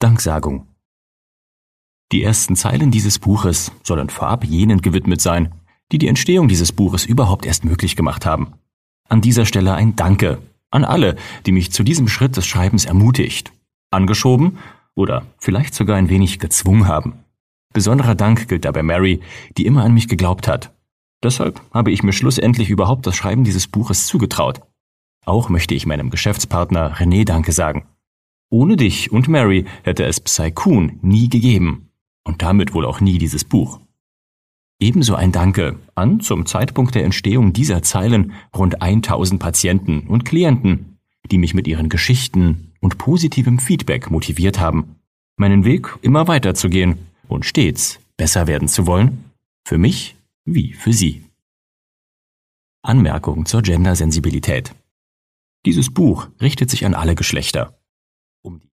Danksagung. Die ersten Zeilen dieses Buches sollen vorab jenen gewidmet sein, die die Entstehung dieses Buches überhaupt erst möglich gemacht haben. An dieser Stelle ein Danke an alle, die mich zu diesem Schritt des Schreibens ermutigt, angeschoben oder vielleicht sogar ein wenig gezwungen haben. Besonderer Dank gilt dabei Mary, die immer an mich geglaubt hat. Deshalb habe ich mir schlussendlich überhaupt das Schreiben dieses Buches zugetraut. Auch möchte ich meinem Geschäftspartner René Danke sagen. Ohne dich und Mary hätte es Psy-Kun nie gegeben und damit wohl auch nie dieses Buch. Ebenso ein Danke an zum Zeitpunkt der Entstehung dieser Zeilen rund 1000 Patienten und Klienten, die mich mit ihren Geschichten und positivem Feedback motiviert haben, meinen Weg immer weiterzugehen und stets besser werden zu wollen, für mich wie für sie. Anmerkung zur Gendersensibilität. Dieses Buch richtet sich an alle Geschlechter.